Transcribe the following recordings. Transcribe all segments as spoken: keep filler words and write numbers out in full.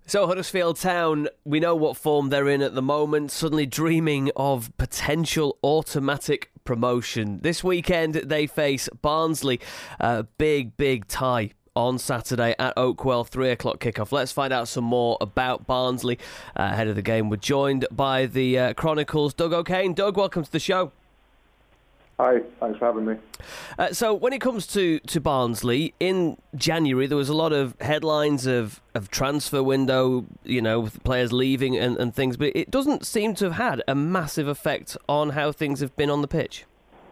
So Huddersfield Town, we know what form they're in at the moment, suddenly dreaming of potential automatic promotion. This weekend they face Barnsley, a big, big tie on Saturday at Oakwell, three o'clock kickoff. Let's find out some more about Barnsley uh, ahead of the game. We're joined by the uh, Chronicles' Doug O'Kane. Doug, welcome to the show. Hi, thanks for having me. Uh, so when it comes to, to Barnsley, in January there was a lot of headlines of, of transfer window, you know, with players leaving and, and things, but it doesn't seem to have had a massive effect on how things have been on the pitch.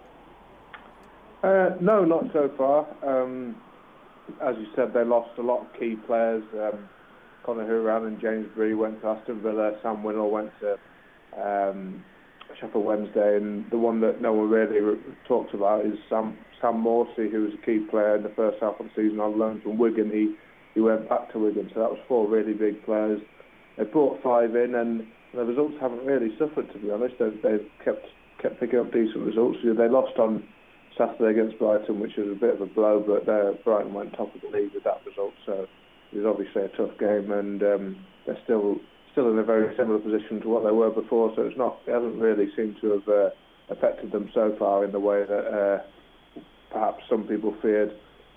Uh, no, not so far. Um, as you said, they lost a lot of key players. Um, Conor Hourihane and James Bree went to Aston Villa, Sam Winnall went to Um, Sheffield Wednesday, and the one that no one really re- talks about is Sam Sam Morsey, who was a key player in the first half of the season on loan from Wigan. He he went back to Wigan, so that was four really big players. They brought five in, and the results haven't really suffered, to be honest. They've, they've kept kept picking up decent results. They lost on Saturday against Brighton, which was a bit of a blow, but uh, Brighton went top of the league with that result, so it was obviously a tough game, and um, they're still. still in a very similar position to what they were before, so it's not, it hasn't really seemed to have uh, affected them so far in the way that uh, perhaps some people feared.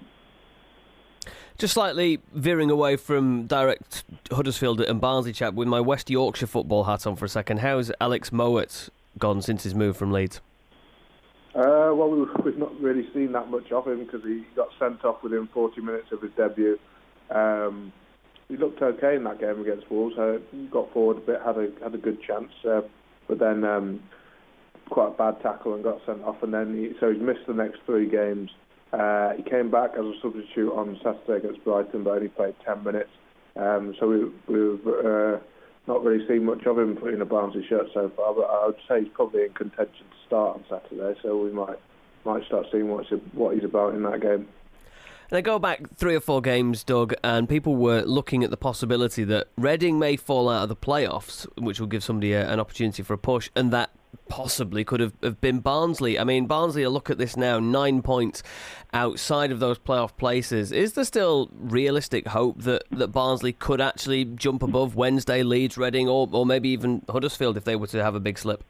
Just slightly veering away from direct Huddersfield and Barnsley chat, with my West Yorkshire football hat on for a second, how's Alex Mowat gone since his move from Leeds? Uh, well, we've, we've not really seen that much of him because he got sent off within forty minutes of his debut. Um, He looked okay in that game against Wolves. Uh, got forward a bit, had a had a good chance, uh, but then um, quite a bad tackle and got sent off. And then he, so he's missed the next three games. Uh, he came back as a substitute on Saturday against Brighton, but only played ten minutes. Um, so we, we've uh, not really seen much of him in a Barnsley shirt so far. But I would say he's probably in contention to start on Saturday. So we might might start seeing what's, what he's about in that game. And I go back three or four games, Doug, and people were looking at the possibility that Reading may fall out of the playoffs, which will give somebody a, an opportunity for a push, and that possibly could have, have been Barnsley. I mean, Barnsley, look at this now, nine points outside of those playoff places. Is there still realistic hope that, that Barnsley could actually jump above Wednesday, Leeds, Reading, or, or maybe even Huddersfield if they were to have a big slip?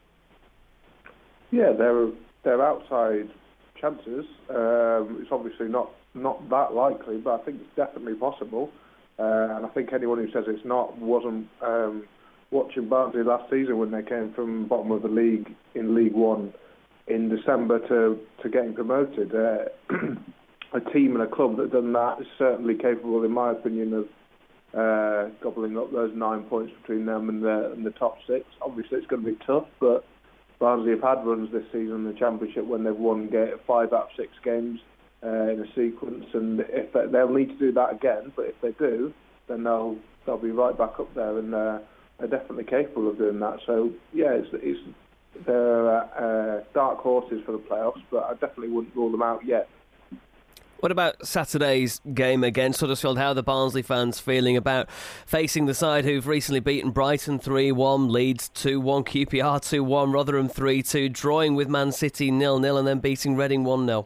Yeah, they're, they're outside chances. Um, it's obviously not Not that likely, but I think it's definitely possible. Uh, and I think anyone who says it's not wasn't um, watching Barnsley last season when they came from bottom of the league in League One in December to, to getting promoted. Uh, a team and a club that done that is certainly capable, in my opinion, of uh, gobbling up those nine points between them and the, and the top six. Obviously, it's going to be tough, but Barnsley have had runs this season in the Championship when they've won five out of six games. Uh, in a sequence, and if they, they'll need to do that again, but if they do, then they'll they'll be right back up there, and uh, they're definitely capable of doing that. So yeah, it's, it's they're uh, dark horses for the playoffs, but I definitely wouldn't rule them out yet. What about Saturday's game against Huddersfield? How are the Barnsley fans feeling about facing the side who've recently beaten Brighton three one, Leeds two one, Q P R two one, Rotherham three two, drawing with Man City nil nil, and then beating Reading one nil?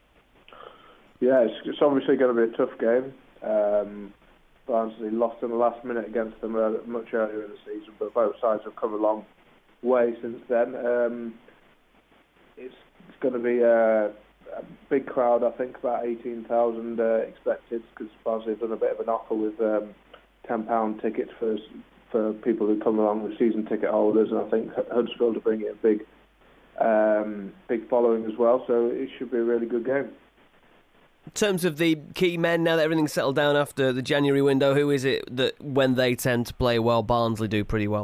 Yeah, it's, it's obviously going to be a tough game. Um, Barnsley lost in the last minute against them uh, much earlier in the season, but both sides have come a long way since then. Um, it's, it's going to be a, a big crowd, I think, about eighteen thousand uh, expected, because Barnsley have done a bit of an offer with um, ten pound tickets for for people who come along with season ticket holders, and I think Huddersfield are bringing a big, um, big following as well, so it should be a really good game. In terms of the key men, now that everything's settled down after the January window, who is it that when they tend to play well, Barnsley do pretty well?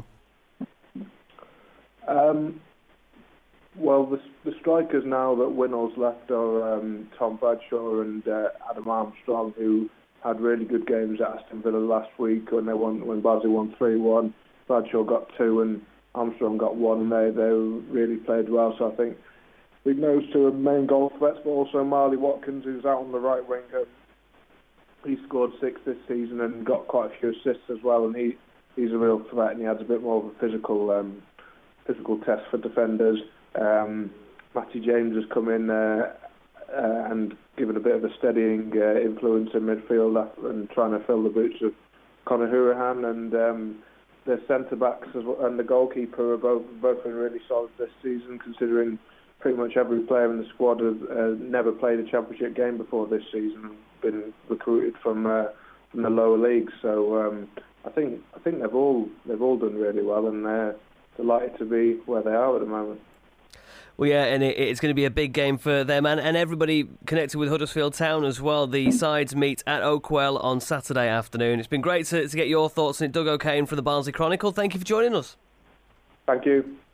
Um, well, the, the strikers now that Winnall's left are um, Tom Bradshaw and uh, Adam Armstrong, who had really good games at Aston Villa last week when they won when Barnsley won three one. Bradshaw got two and Armstrong got one, and they, they really played well, so I think big nose to main goal threats, but also Marley Watkins, who's out on the right wing. He scored six this season and got quite a few assists as well, and he, he's a real threat, and he adds a bit more of a physical um, physical test for defenders. Um, Matty James has come in uh, uh, and given a bit of a steadying uh, influence in midfield and trying to fill the boots of Conor Hurahan, and um, the centre backs and the goalkeeper are both both been really solid this season, considering pretty much every player in the squad has uh, never played a championship game before this season and been recruited from uh, from the lower leagues. So um, I think I think they've all they've all done really well, and they're delighted to be where they are at the moment. Well, yeah, and it, it's going to be a big game for them and, and everybody connected with Huddersfield Town as well. The sides meet at Oakwell on Saturday afternoon. It's been great to, to get your thoughts on it. Doug O'Kane from the Barnsley Chronicle. Thank you for joining us. Thank you.